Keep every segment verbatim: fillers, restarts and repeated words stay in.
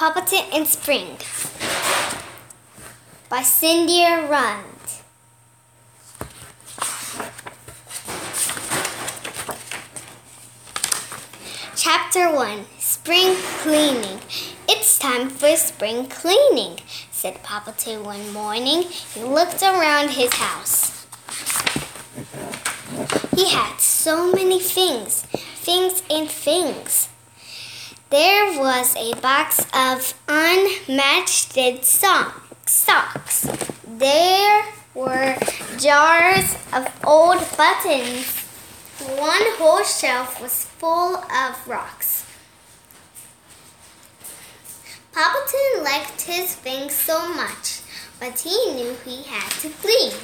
Poppleton in Spring by Cynthia Rund. Chapter one. Spring Cleaning. It's time for spring cleaning, said Poppleton one morning. He looked around his house. He had so many things, things and things. There was a box of unmatched socks. There were jars of old buttons. One whole shelf was full of rocks. Poppleton liked his things so much, but he knew he had to clean.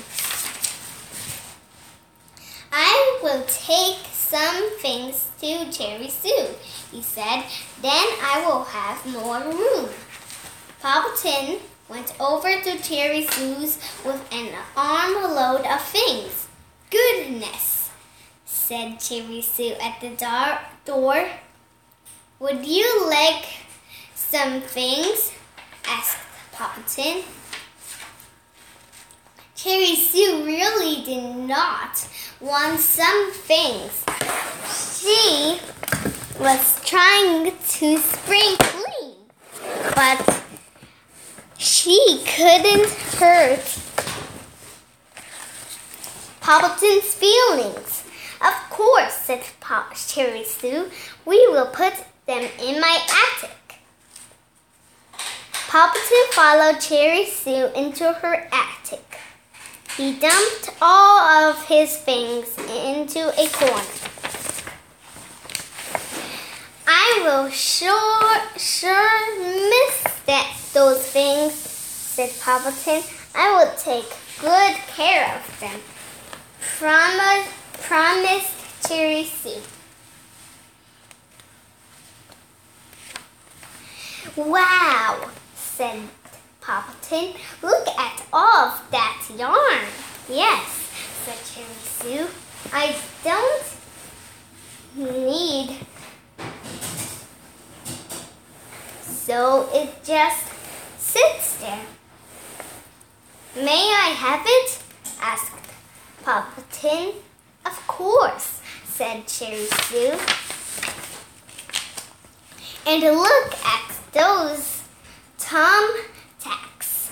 I will take some things to Cherry Sue, he said. Then I will have more room. Poppleton went over to Cherry Sue's with an armload of things. Goodness, said Cherry Sue at the door. Would you like some things? Asked Poppleton. Cherry Sue really did not want some things. She was trying to spring clean, but she couldn't hurt Poppleton's feelings. Of course, said Pop Cherry Sue. We will put them in my attic. Poppleton followed Cherry Sue into her attic. He dumped all of his things into a corner. I will sure, sure miss that, those things, said Poppleton. I will take good care of them, Promise, promised Cherry Sue. Wow, said Poppleton. Look at all of that yarn. Yes, said Cherry Sue. I don't need, so it just sits there. May I have it? Asked Poppleton. Of course, said Cherry Sue. And look at those thumbtacks,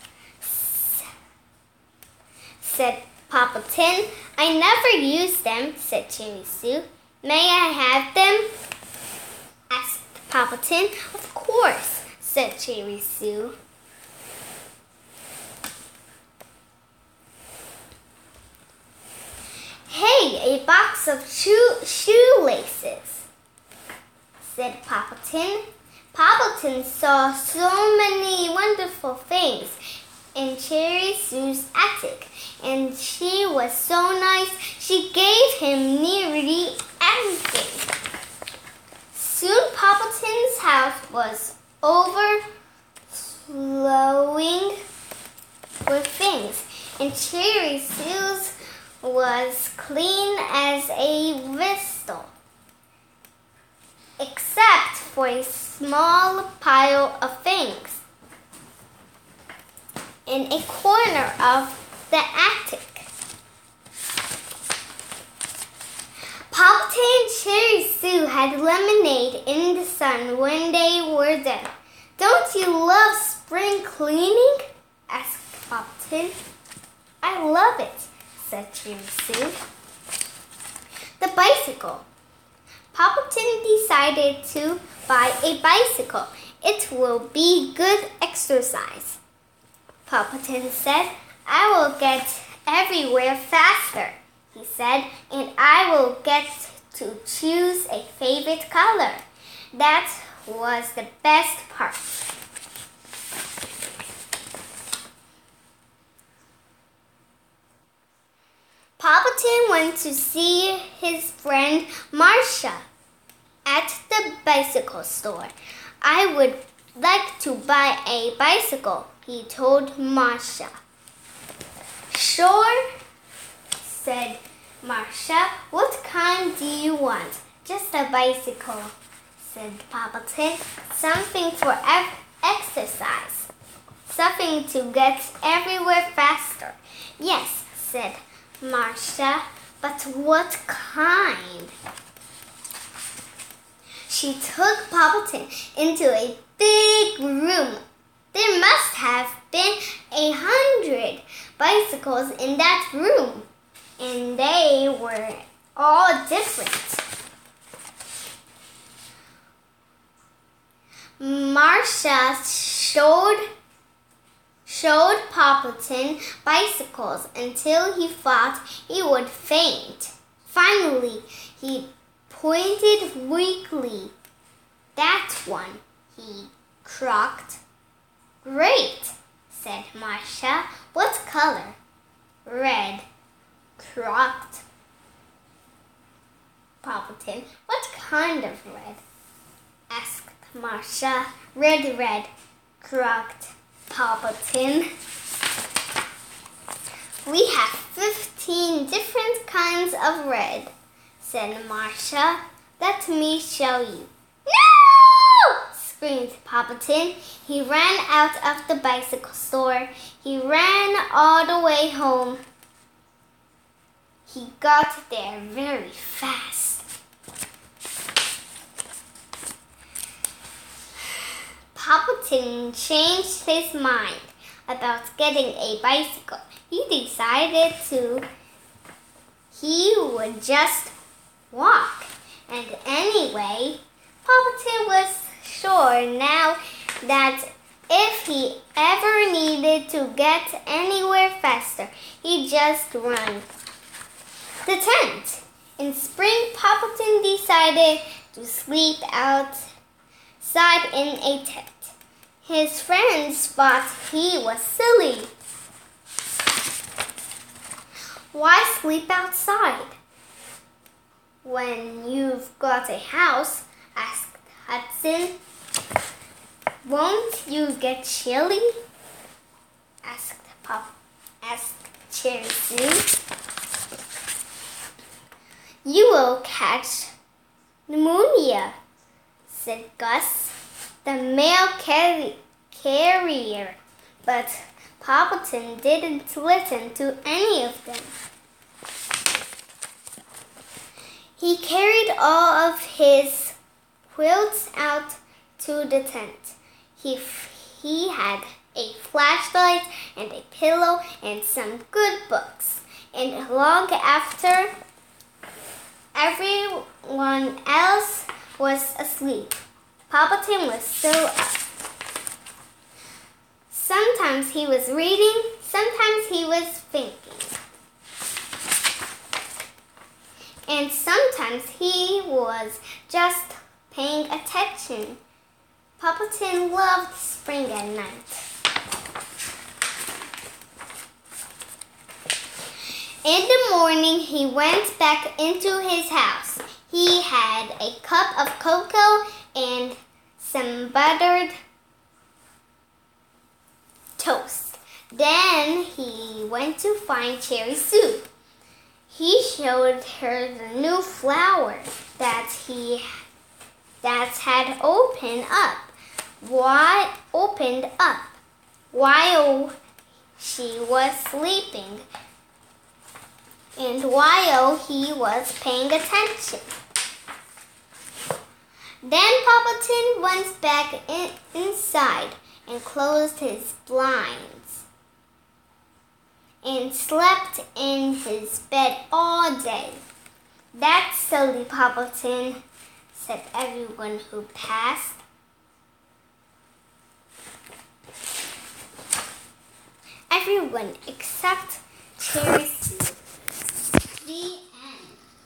said Poppleton. I never use them, said Cherry Sue. May I have them? Asked Poppleton. Of course, said Cherry Sue. Hey, a box of shoe shoelaces, said Poppleton. Poppleton saw so many wonderful things in Cherry Sue's attic, and she was so nice she gave him nearly everything. Soon Poppleton's house was overflowing with things, and Cherry Sue's was clean as a whistle, except for a small pile of things in a corner of the attic. Poppleton and Cherry Sue had lemonade in the sun when they were done. Don't you love spring cleaning? Asked Poppleton. I love it, said Cherry Sue. The bicycle. Poppleton decided to buy a bicycle. It will be good exercise. Poppleton said, I will get everywhere faster, he said, and I will get to choose a favorite color. That was the best part. Poppleton went to see his friend Marcia at the bicycle store. I would like to buy a bicycle, he told Marcia. Sure, said Marcia. What kind do you want? Just a bicycle, said Poppleton. Something for ev- exercise. Something to get everywhere faster. Yes, said Marcia, but what kind? She took Poppleton into a big room. There must have been a hundred bicycles in that room, and they were all different. Marcia showed showed Poppleton bicycles until he thought he would faint. Finally, he pointed weakly. That one, he croaked. Great, said Marcia. What color? Red, croaked Poppleton. What kind of red? Asked Marcia. Red, red, croaked Poppleton. We have fifteen different kinds of red, said Marcia. Let me show you. No! Screamed Poppleton. He ran out of the bicycle store. He ran all the way home. He got there very fast. Poppleton changed his mind about getting a bicycle. He decided to he would just walk. And anyway, Poppleton was sure now that if he ever needed to get anywhere faster, he'd just run. The tent. In spring, Poppleton decided to sleep outside in a tent. His friends thought he was silly. Why sleep outside when you've got a house? Asked Hudson. Won't you get chilly? Asked Pop. Asked Cherry Sue. You will catch pneumonia, said Gus, the mail carri- carrier. But Poppleton didn't listen to any of them. He carried all of his quilts out to the tent. He, he had a flashlight and a pillow and some good books. And long after everyone else was asleep, Poppleton was still up. Sometimes he was reading, sometimes he was thinking. And sometimes he was just paying attention. Poppleton loved spring at night. In the morning, he went back into his house. He had a cup of cocoa and some buttered toast. Then he went to find Cherry Sue. He showed her the new flower that he that had opened up. Why opened up while she was sleeping and while he was paying attention. Then Poppleton went back in, inside and closed his blinds and slept in his bed all day. That's silly, Poppleton, said everyone who passed. Everyone except Cherry Sue. The